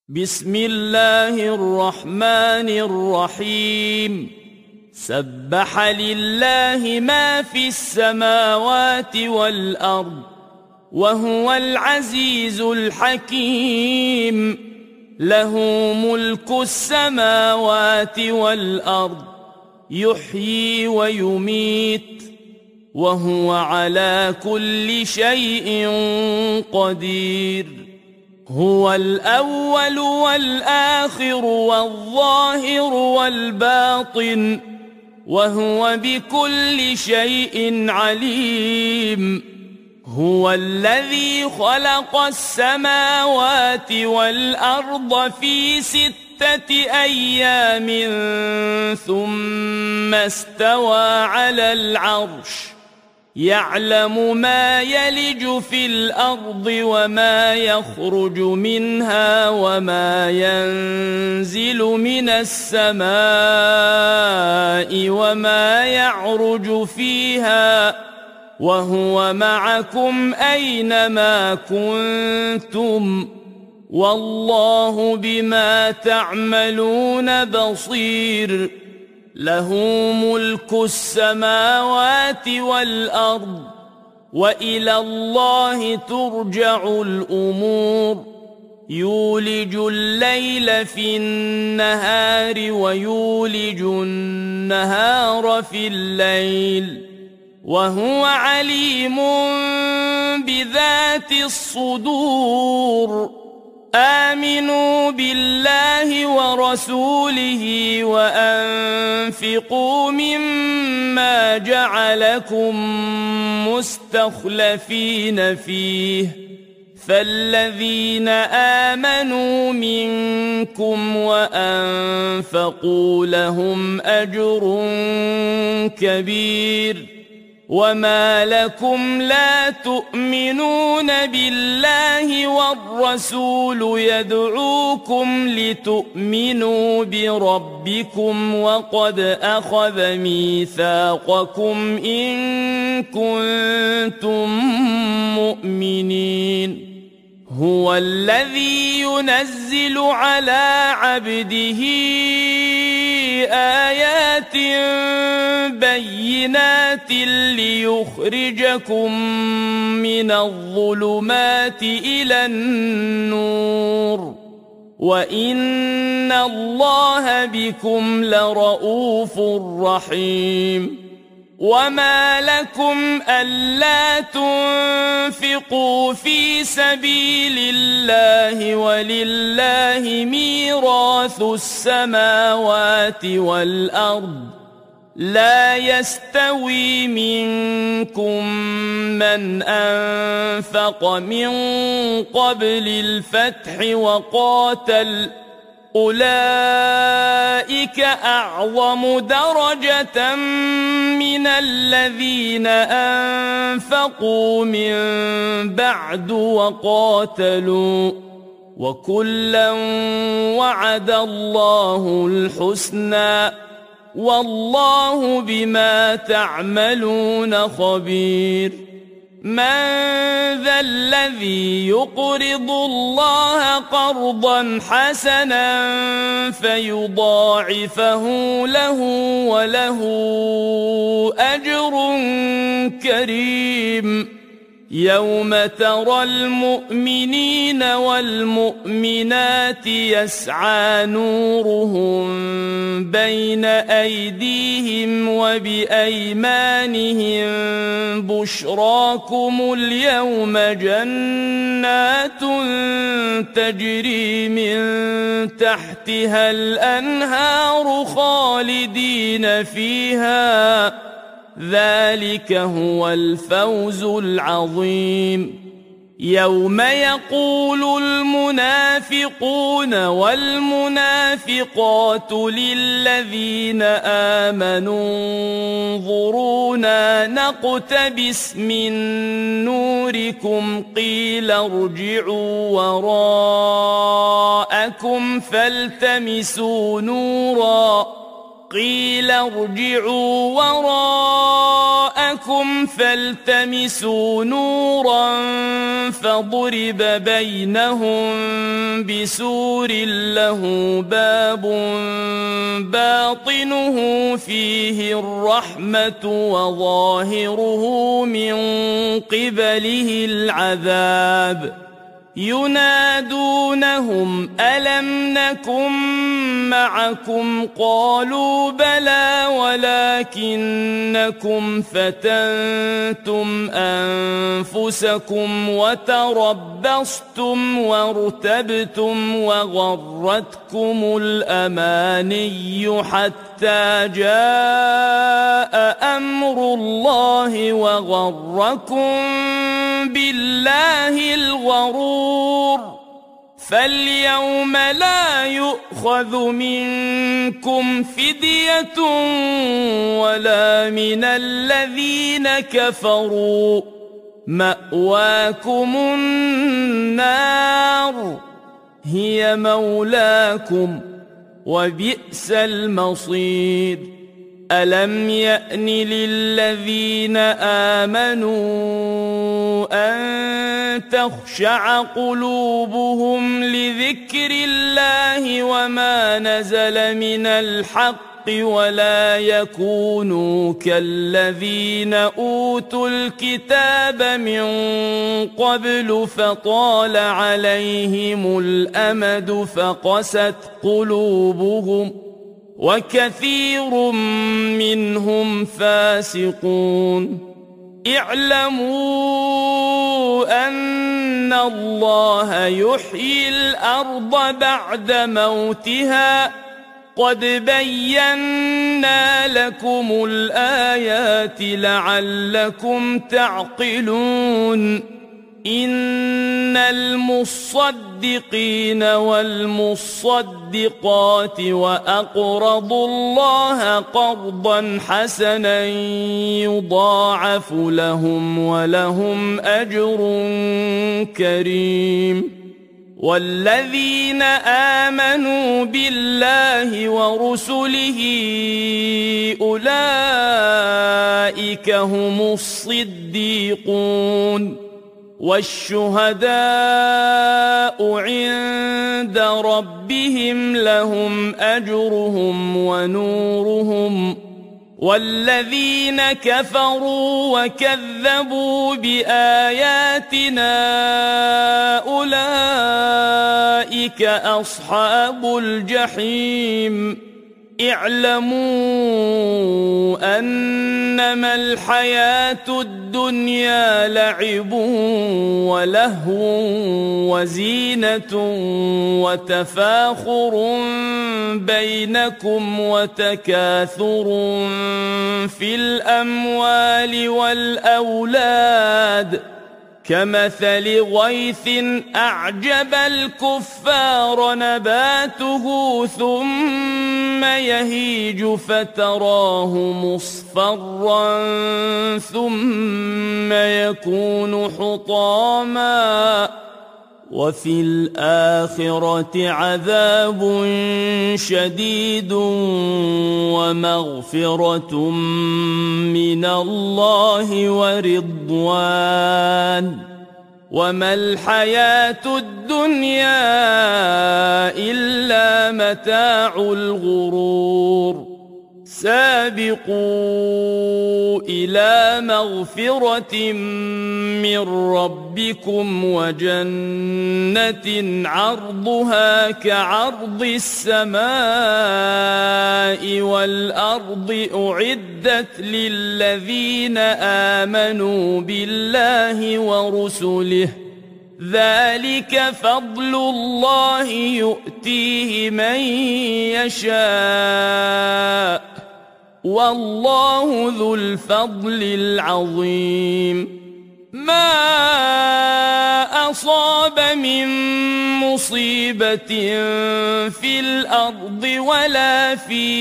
بسم الله الرحمن الرحيم. سبح لله ما في السماوات والأرض وهو العزيز الحكيم. له ملك السماوات والأرض يحيي ويميت وهو على كل شيء قدير. هو الأول والآخر والظاهر والباطن وهو بكل شيء عليم. هو الذي خلق السماوات والأرض في 6 أيام ثم استوى على العرش. يعلم ما يلج في الأرض وما يخرج منها وما ينزل من السماء وما يعرج فيها وهو معكم أينما كنتم والله بما تعملون بصير. له ملك السماوات والأرض وإلى الله ترجع الأمور. يولج الليل في النهار ويولج النهار في الليل وهو عليم بذات الصدور. آمنوا بالله ورسوله وأنفقوا مما جعلكم مستخلفين فيه فالذين آمنوا منكم وأنفقوا لهم أجر كبير. وما لكم لا تؤمنون بالله والرسول يدعوكم لتؤمنوا بربكم وقد أخذ ميثاقكم إن كنتم مؤمنين. هو الذي ينزل على عبده آيات بينات ليخرجكم من الظلمات إلى النور وإن الله بكم لرؤوف رحيم. وما لكم ألا تنفقوا في سبيل الله ولله ميراث السماوات والأرض. لا يستوي منكم من أنفق من قبل الفتح وقاتل أولئك أعظم درجة من الذين أنفقوا من بعد وقاتلوا وكلا وعد الله الحسنى والله بما تعملون خبير. من ذا الذي يقرض الله قرضا حسنا فيضاعفه له وله أجر كريم. يوم ترى المؤمنين والمؤمنات يسعى نورهم بين أيديهم وبأيمانهم بشراكم اليوم جنات تجري من تحتها الأنهار خالدين فيها ذلك هو الفوز العظيم. يوم يقول المنافقون والمنافقات للذين آمنوا انظرونا نقتبس من نوركم قيل ارجعوا وراءكم فالتمسوا نورا قيل ارجعوا وراءكم فالتمسوا نورا فضرب بينهم بسور له باب باطنه فيه الرحمة وظاهره من قبله العذاب ينادونهم ألم نكن معكم قالوا بلى ولكنكم فتنتم أنفسكم وتربصتم وارتبتم وغرتكم الأماني حتى جاء أمر الله وغركم بالله الغرور فاليوم لا يؤخذ منكم فدية ولا من الذين كفروا مأواكم النار هي مولاكم وبئس المصير ألم يأن للذين آمنوا أن تخشع قلوبهم لذكر الله وما نزل من الحق ولا يكونوا كالذين أوتوا الكتاب من قبل فطال عليهم الأمد فقست قلوبهم وكثير منهم فاسقون اعلموا أن الله يحيي الأرض بعد موتها قد بينا لكم الآيات لعلكم تعقلون إن المصدقين والمصدقات وأقرضوا الله قرضا حسنا يضاعف لهم ولهم أجر كريم والذين آمنوا بالله ورسله أولئك هم الصديقون والشهداء عند ربهم لهم أجرهم ونورهم والذين كفروا وكذبوا بآياتنا أولئك أصحاب الجحيم اعلموا أنما الحياة الدنيا لعب ولهو وزينة وتفاخر بينكم وتكاثر في الأموال والأولاد كمثل غيث أعجب الكفار نباته ثم يهيج فتراه مصفرا ثم يكون حطاما وفي الآخرة عذاب شديد ومغفرة من الله ورضوان وما الحياة الدنيا إلا متاع الغرور سابقوا إلى مغفرة من ربكم وجنة عرضها كعرض السماء والأرض أعدت للذين آمنوا بالله ورسله ذلك فضل الله يؤتيه من يشاء والله ذو الفضل العظيم ما أصاب من مصيبة في الأرض ولا في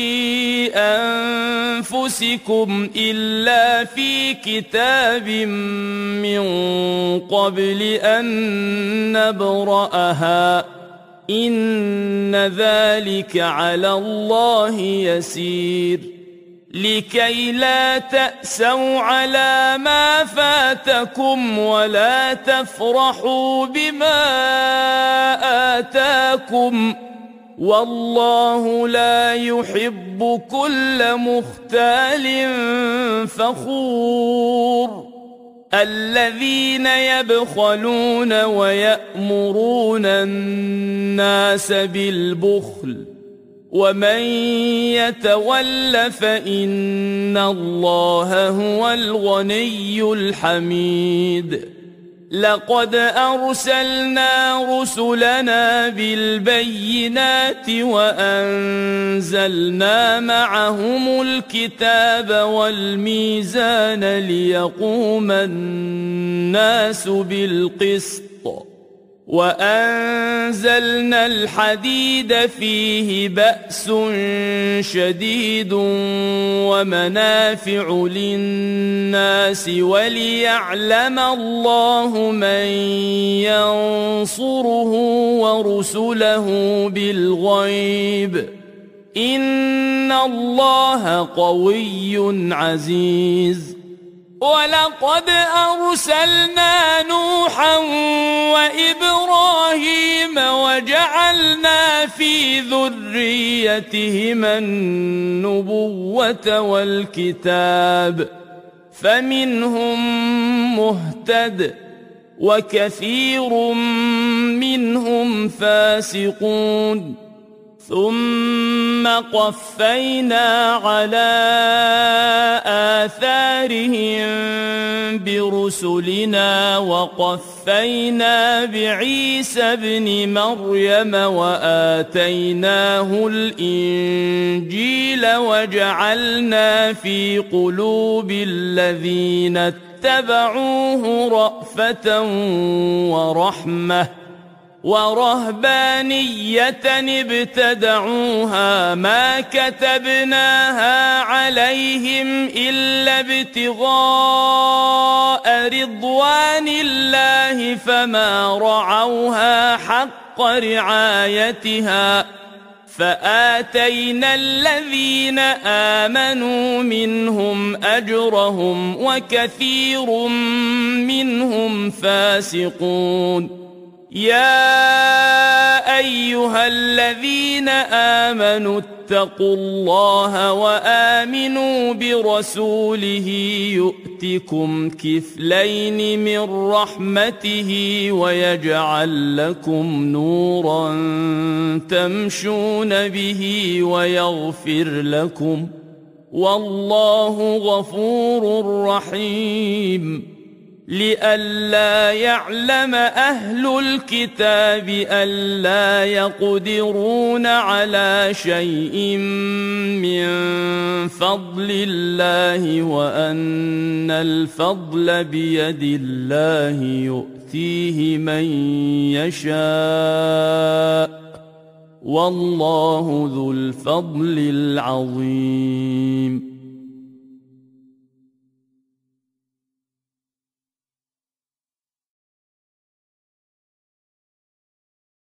أنفسكم إلا في كتاب من قبل أن نبرأها إن ذلك على الله يسير لكي لا تأسوا على ما فاتكم ولا تفرحوا بما آتاكم والله لا يحب كل مختال فخور الذين يبخلون ويأمرون الناس بالبخل ومن يتول فإن الله هو الغني الحميد لقد أرسلنا رسلنا بالبينات وأنزلنا معهم الكتاب والميزان ليقوم الناس بالقسط وأنزلنا الحديد فيه بأس شديد ومنافع للناس وليعلم الله من ينصره ورسله بالغيب إن الله قوي عزيز ولقد أرسلنا نوحا وإبراهيم وجعلنا في ذريتهما النبوة والكتاب فمنهم مهتد وكثير منهم فاسقون ثم قفينا على آثارهم برسلنا وقفينا بعيسى ابن مريم وآتيناه الإنجيل وجعلنا في قلوب الذين اتبعوه رأفة ورحمة ورهبانية ابتدعوها ما كتبناها عليهم إلا ابتغاء رضوان الله فما رعوها حق رعايتها فآتينا الذين آمنوا منهم أجرهم وكثير منهم فاسقون يا أيها الذين آمنوا اتقوا الله وآمنوا برسوله يؤتكم كفلين من رحمته ويجعل لكم نورا تمشون به ويغفر لكم والله غفور رحيم لئلا يعلم أهل الكتاب ألا يقدرون على شيء من فضل الله وأن الفضل بيد الله يؤتيه من يشاء والله ذو الفضل العظيم